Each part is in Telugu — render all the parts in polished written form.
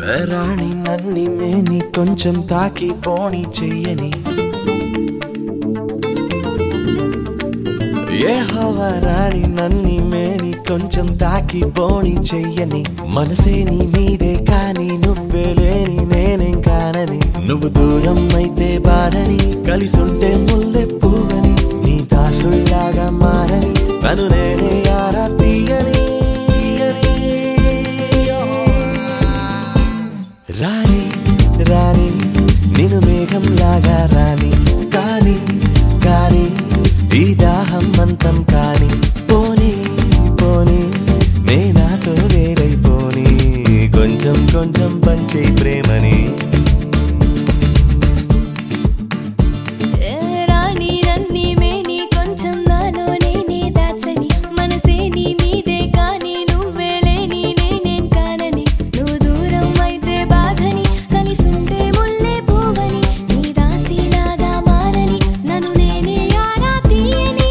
రాణి నన్ని మేని కొంచెం తాకి పోని చెయ్యని ఏ హవా రాణి నన్ని మేని కొంచెం తాకి పోని చెయ్యని మనసే నీ మీదే కాని నువ్వే లేని నేనేం కానని నువ్వు దూరం అయితే బాధని కలిసుంటే ముల్లె పువ్వని నీ దాసుల్లాగా మారని తను నేనే ఆరా తీయని రాణి రాణి నిన్ను మేఘంలాగా రాణి కాని కాని ఈ దాహం అంతం కాని పోనీ పోనీ నేనాతో వేరైపోని కొంచెం కొంచెం పంచే ప్రేమని రాణి నన్ని మేని కొంచెం నాలో నేనే దాచని మనసే నీ మీదే కాని నువ్వే లేని నేనేం కానని నువ్వు దూరం అయితే బాధని కలిసుంటే ముల్లె పువ్వని నీ దాసిలాగా మారని నన్ను నేనే ఆరా తీయని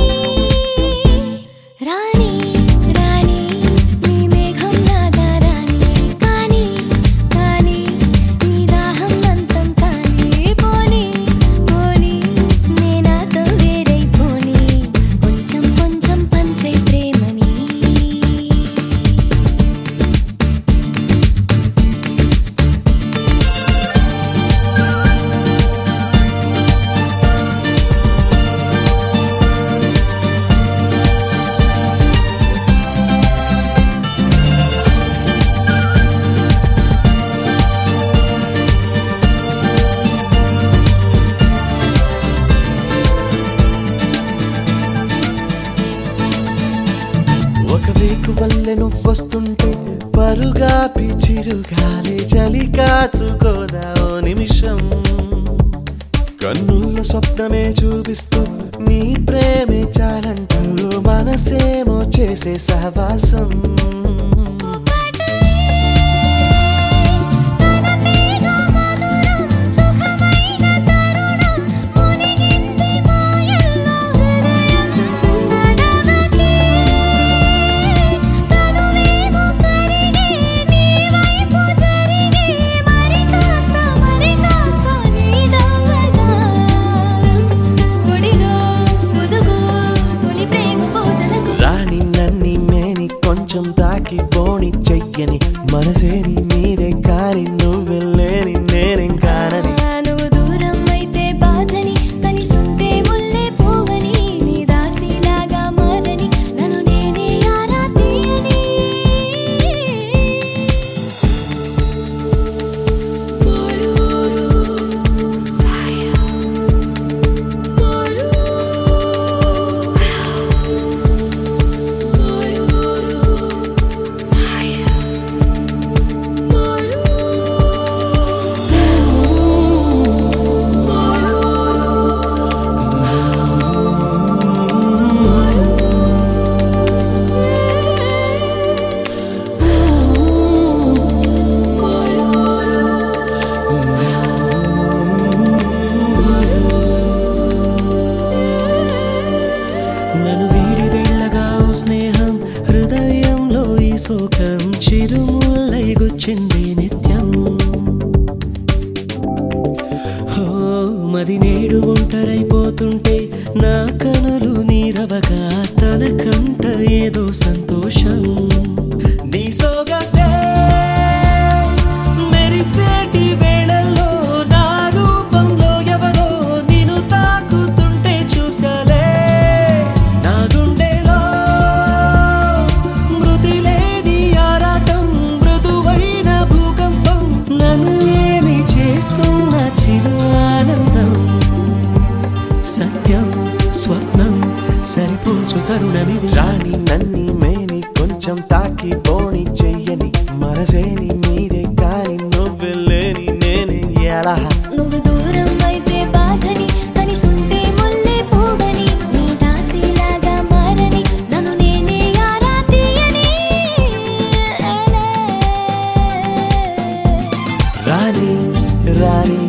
రాణి రాణి నీ మేఘంలాగా రాణి కాని కాని ఈ దాహం అంతం కాని పోనీ పోనీ నేనాతో వేరైపోని కొంచెం కొంచెం పంచే ప్రేమని ఒక వేకు వల్లె నువ్వొస్తుంటే పరుగాపి చిరుగాలి చలి కాచుకోదా ఓ నిమిషం కన్నుల్లో స్వప్నమే చూపిస్తూ నీ ప్రేమే చాలంటూ మనసేమో చేసే సహవాసం రాణి నన్ని మేని కొంచెం తాకి పోని చెయ్యని మనసే నీ మీదే కాని నువ్వే లేని నేనేం కానని నువ్వు దూరం అయితే బాధని కలిసుంటే ముల్లె పువ్వని నీ దాసిలాగా మారని నన్ను నేనే ఆరా తీయని నన్ను వీడి వెళ్ళగా ఓ స్నేహం హృదయంలో ఈ శోకం చిరుముల్లై గుచ్చింది నిత్యం హో మది నేడు ఒంటరైపోతుంటే నా కనులు నీరవగా తన కంట ఏదో సంతోషం నీ సోగసే మెరిసేటి వేళల్లో నా రూపంలో ఎవరో నిన్ను తాకుతుంటే చూసాలే నా గుండెలో మృతి లేని ఆరాటం మృదువైన భూకంపం నన్ను ఏమి చేస్తున్న చిరు ఆనందం సత్యం స్వప్నం సరిపోల్చు తరుణమిది రాణి నన్ని మేని కొంచెం తాకి పోని చెయ్యని మనసే నీ మీదే కాని నువ్వే లేని నేనే ఎలా నువ్వు దూరం అయితే బాధని కలిసుంటే ముల్లె పువ్వని నీ దాసిలాగా మారని నన్ను నేనే ఆరా తీయని రాణి రాణి